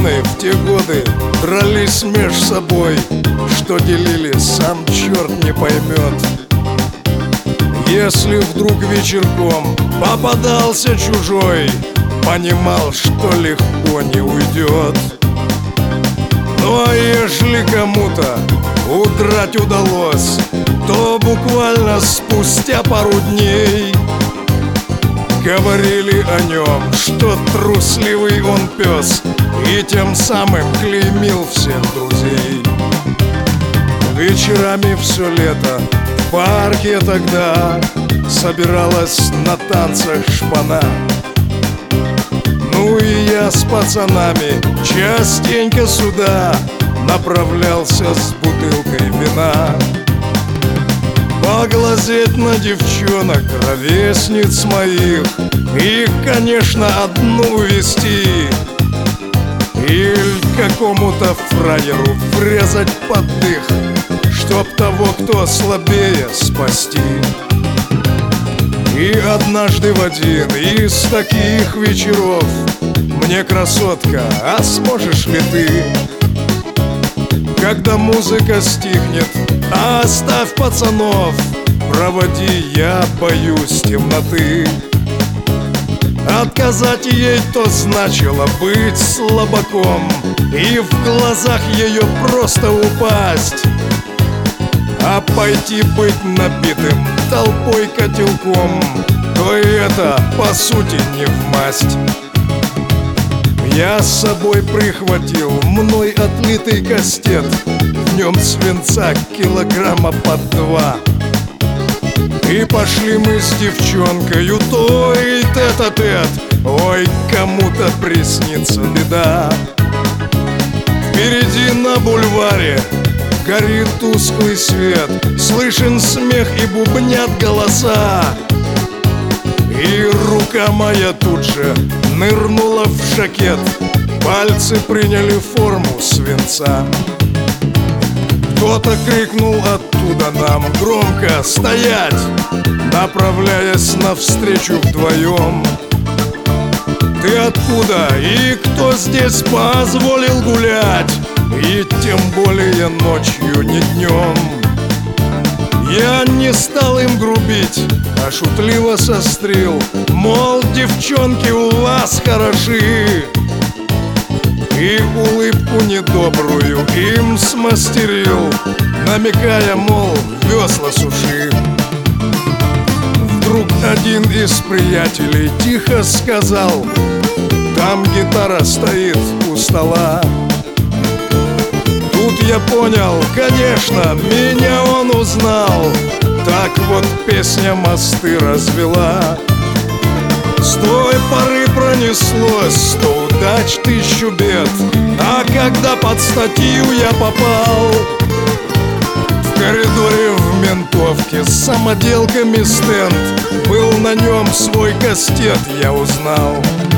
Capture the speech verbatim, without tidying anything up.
пьяные в те годы дрались меж собой, что делили, сам черт не поймет. Если вдруг вечерком попадался чужой, понимал, что легко не уйдет. Ну а ежели кому-то удрать удалось, то буквально спустя пару дней говорили о нем, что трусливый он пес, и тем самым клеймил всех друзей. Вечерами все лето в парке тогда собиралась на танцах шпана. Ну и я с пацанами частенько сюда направлялся с бутылкой вина, поглазеть на девчонок, ровесниц моих, и, конечно, одну увести, или какому-то фраеру врезать под дых, чтоб того, кто слабее, спасти. И однажды в один из таких вечеров мне, красотка, а сможешь ли ты, когда музыка стихнет, оставь пацанов, проводи, я боюсь темноты. Отказать ей то значило быть слабаком, и в глазах ее просто упасть, а пойти быть набитым толпой котелком, то и это, по сути, не вмасть. Я с собой прихватил мной отлитый кастет, в нем свинца килограмма под два. И пошли мы с девчонкою той тет-а-тет, ой, кому-то приснится беда. Впереди на бульваре горит тусклый свет, слышен смех и бубнят голоса. И рука моя тут же нырнула в жакет, пальцы приняли форму свинца. Кто-то крикнул оттуда нам громко «Стоять!», направляясь навстречу вдвоем. Ты откуда и кто здесь позволил гулять, и тем более ночью, не днем? Я не стал им грубить, а шутливо сострил, мол, девчонки у вас хороши, и улыбку недобрую им смастерил, намекая, мол, весла суши. Вдруг один из приятелей тихо сказал: там гитара стоит у стола. Тут я понял, конечно, меня он узнал. Так вот песня мосты развела. С той поры пронеслось сто удач, тысячу бед, а когда под статью я попал, в коридоре в ментовке с самоделками стенд, был на нем свой кастет, я узнал.